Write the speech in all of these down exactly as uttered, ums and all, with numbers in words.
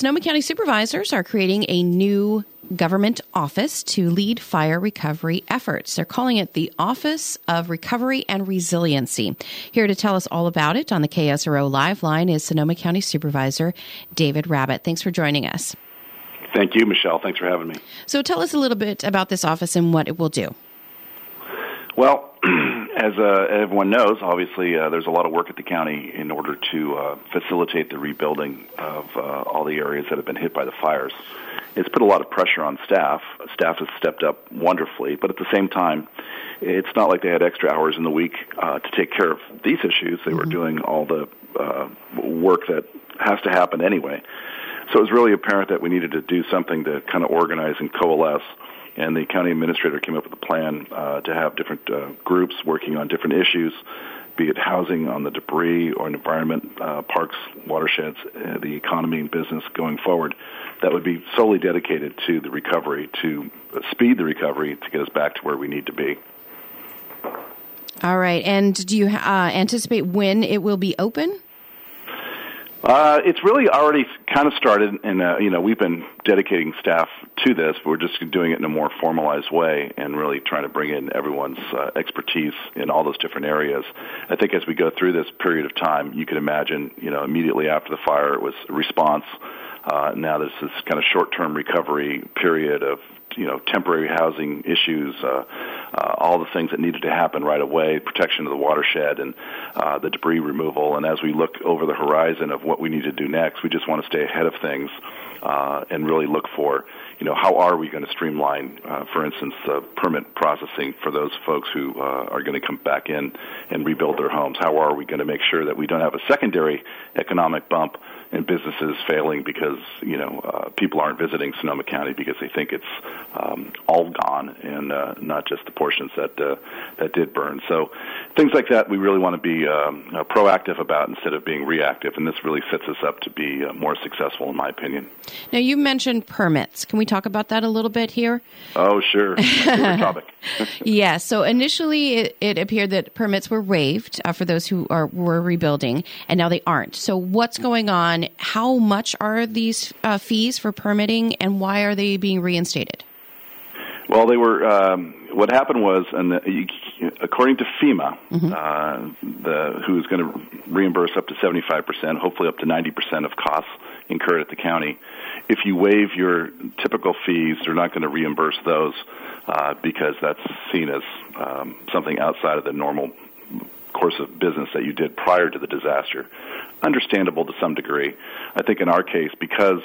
Sonoma County supervisors are creating a new government office to lead fire recovery efforts. They're calling it the Office of Recovery and Resiliency. Here to tell us all about it on the K S R O Live Line is Sonoma County Supervisor David Rabbitt. Thanks for joining us. Thank you, Michelle. Thanks for having me. So tell us a little bit about this office and what it will do. Well, as uh, everyone knows, obviously uh, there's a lot of work at the county in order to uh, facilitate the rebuilding of uh, all the areas that have been hit by the fires. It's put a lot of pressure on staff. Staff has stepped up wonderfully, but at the same time, it's not like they had extra hours in the week uh, to take care of these issues. They mm-hmm. were doing all the uh, work that has to happen anyway. So it was really apparent that we needed to do something to kind of organize and coalesce. And the county administrator came up with a plan uh, to have different uh, groups working on different issues, be it housing on the debris or environment, uh, parks, watersheds, uh, the economy and business going forward, that would be solely dedicated to the recovery, to speed the recovery to get us back to where we need to be. All right. And do you uh, anticipate when it will be open? Uh, it's really already kind of started, and uh, you know we've been dedicating staff to this. We're just doing it in a more formalized way and really trying to bring in everyone's uh, expertise in all those different areas. I think as we go through this period of time, you can imagine, you know, immediately after the fire, it was a response. Uh, now there's this kind of short-term recovery period of, you know, temporary housing issues, uh, uh, all the things that needed to happen right away, protection of the watershed and uh, the debris removal. And as we look over the horizon of what we need to do next, we just want to stay ahead of things uh, and really look for, you know, how are we going to streamline, uh, for instance, uh, permit processing for those folks who uh, are going to come back in and rebuild their homes? How are we going to make sure that we don't have a secondary economic bump and businesses failing because, you know, uh, people aren't visiting Sonoma County because they think it's um, all gone and uh, not just the portions that uh, that did burn. So things like that we really want to be um, uh, proactive about instead of being reactive, and this really sets us up to be uh, more successful, in my opinion. Now, you mentioned permits. Can we talk about that a little bit here? Oh, sure. My favorite topic. Yeah, so initially it, it appeared that permits were waived uh, for those who are were rebuilding, and now they aren't. So what's going on? How much are these uh, fees for permitting, and why are they being reinstated? Well, they were. Um, what happened was, and the, according to FEMA, mm-hmm. uh, the who is going to reimburse up to seventy-five percent, hopefully up to ninety percent of costs incurred at the county. If you waive your typical fees, they're not going to reimburse those uh, because that's seen as um, something outside of the normal course of business that you did prior to the disaster. Understandable to some degree. I think in our case, because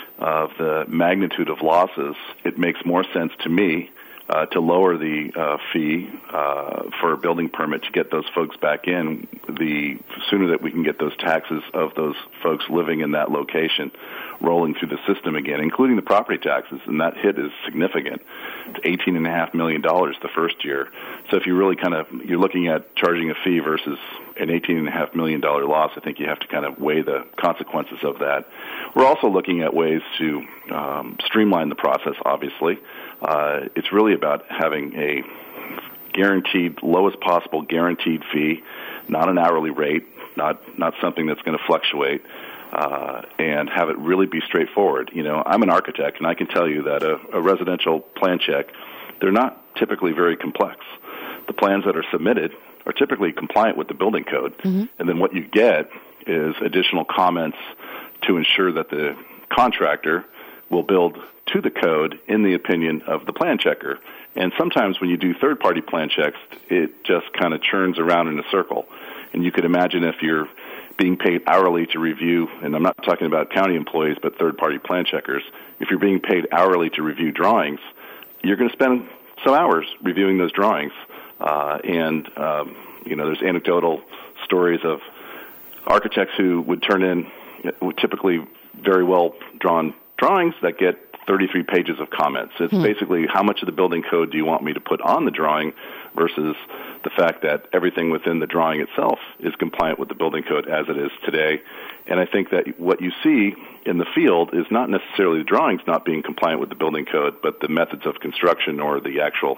of the magnitude of losses, it makes more sense to me uh, to lower the uh, fee uh, for a building permit to get those folks back in. The sooner that we can get those taxes of those folks living in that location rolling through the system again, including the property taxes, and that hit is significant. It's eighteen point five million dollars the first year. So if you really kind of, you're looking at charging a fee versus an eighteen point five million dollars loss, I think you have to kind of weigh the consequences of that. We're also looking at ways to um, streamline the process, obviously. Uh, it's really about having a guaranteed, lowest possible guaranteed fee, not an hourly rate, not, not something that's going to fluctuate. Uh, and have it really be straightforward. You know, I'm an architect, and I can tell you that a, a residential plan check, they're not typically very complex. The plans that are submitted are typically compliant with the building code, mm-hmm. and then what you get is additional comments to ensure that the contractor will build to the code in the opinion of the plan checker. And sometimes when you do third-party plan checks, it just kind of churns around in a circle. And you could imagine if you're being paid hourly to review, and I'm not talking about county employees, but third-party plan checkers, if you're being paid hourly to review drawings, you're going to spend some hours reviewing those drawings. Uh, and, um, you know, there's anecdotal stories of architects who would turn in typically very well-drawn drawings that get thirty-three pages of comments. It's hmm. basically how much of the building code do you want me to put on the drawing versus the fact that everything within the drawing itself is compliant with the building code as it is today. And I think that what you see in the field is not necessarily the drawings not being compliant with the building code, but the methods of construction or the actual,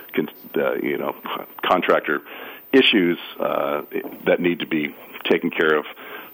uh, you know, contractor issues uh, that need to be taken care of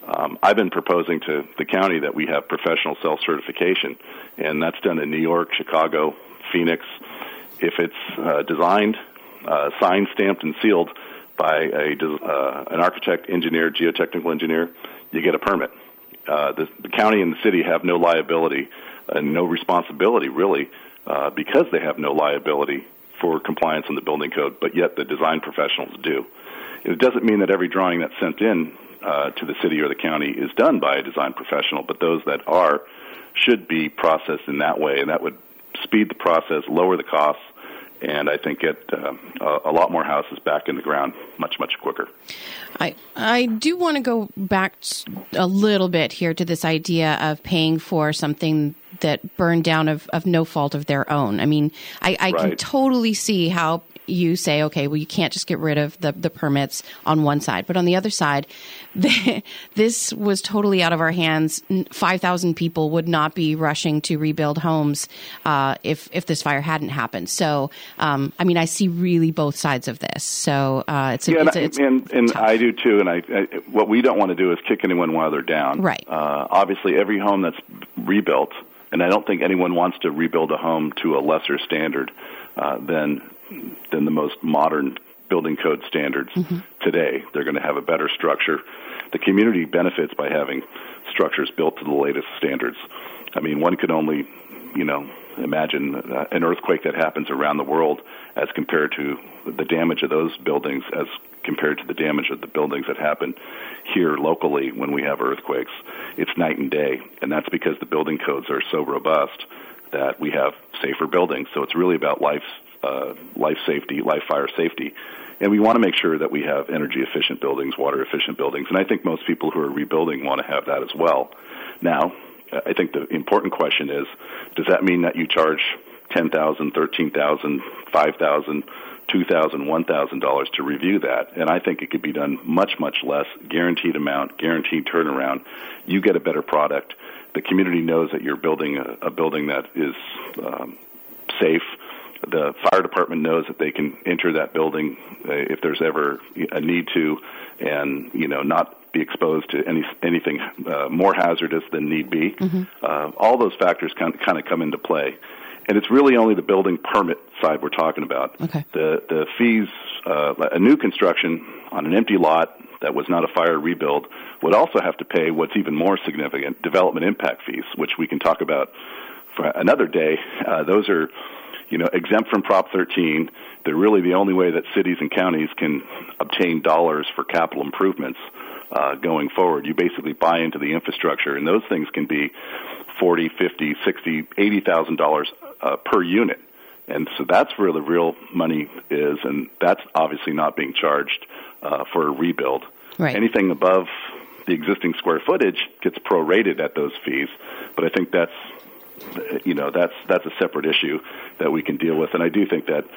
Um, I've been proposing to the county that we have professional self-certification, and that's done in New York, Chicago, Phoenix. If it's uh, designed, uh, signed, stamped, and sealed by a uh, an architect, engineer, geotechnical engineer, you get a permit. Uh, the, the county and the city have no liability and no responsibility, really, uh, because they have no liability for compliance in the building code, but yet the design professionals do. It doesn't mean that every drawing that's sent in uh, to the city or the county is done by a design professional, but those that are should be processed in that way, and that would speed the process, lower the costs, and I think get uh, a lot more houses back in the ground much, much quicker. I I do want to go back a little bit here to this idea of paying for something that burned down of, of no fault of their own. I mean, I, I right. can totally see how you say, okay, well, you can't just get rid of the, the permits on one side. But on the other side, the, this was totally out of our hands. five thousand people would not be rushing to rebuild homes uh, if if this fire hadn't happened. So, um, I mean, I see really both sides of this. So uh, it's, a, yeah, it's, a, it's and, and tough. I do too. And I, I what we don't want to do is kick anyone while they're down. Right. Uh, obviously, every home that's rebuilt, and I don't think anyone wants to rebuild a home to a lesser standard uh, than than the most modern building code standards mm-hmm. today. They're going to have a better structure. The community benefits by having structures built to the latest standards. I mean, one could only, you know, imagine uh, an earthquake that happens around the world as compared to the damage of those buildings as compared to the damage of the buildings that happen here locally when we have earthquakes. It's night and day, and that's because the building codes are so robust that we have safer buildings. So it's really about life Uh, life safety, life fire safety. And we want to make sure that we have energy-efficient buildings, water-efficient buildings. And I think most people who are rebuilding want to have that as well. Now, I think the important question is, does that mean that you charge ten thousand dollars, thirteen thousand dollars, five thousand dollars, two thousand dollars, one thousand dollars to review that? And I think it could be done much, much less, guaranteed amount, guaranteed turnaround. You get a better product. The community knows that you're building a, a building that is um, safe. The fire department knows that they can enter that building uh, if there's ever a need to, and you know not be exposed to any anything uh, more hazardous than need be. Mm-hmm. Uh, all those factors kind of, kind of come into play, and it's really only the building permit side we're talking about. Okay. The the fees, uh, a new construction on an empty lot that was not a fire rebuild would also have to pay what's even more significant, development impact fees, which we can talk about for another day. Uh, those are you know, exempt from Prop thirteen. They're really the only way that cities and counties can obtain dollars for capital improvements uh, going forward. You basically buy into the infrastructure, and those things can be forty, fifty, sixty, eighty thousand dollars uh, per unit. And so that's where the real money is, and that's obviously not being charged uh, for a rebuild. Right. Anything above the existing square footage gets prorated at those fees, but I think that's you know, that's that's a separate issue that we can deal with. And I do think that,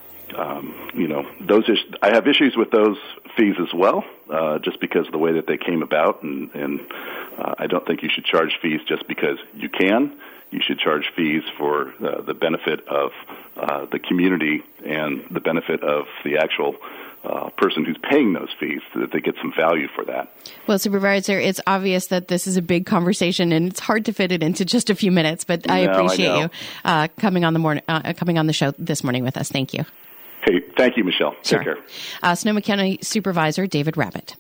um, you know, those is- I have issues with those fees as well, uh, just because of the way that they came about. And, and uh, I don't think you should charge fees just because you can. You should charge fees for uh, the benefit of uh, the community and the benefit of the actual Uh, person who's paying those fees so that they get some value for that. Well, Supervisor, it's obvious that this is a big conversation and it's hard to fit it into just a few minutes, but I no, appreciate I you uh, coming on the morning, uh, coming on the show this morning with us. Thank you. Hey, thank you, Michelle. Sure. Take care. Uh, Sonoma County Supervisor David Rabbitt.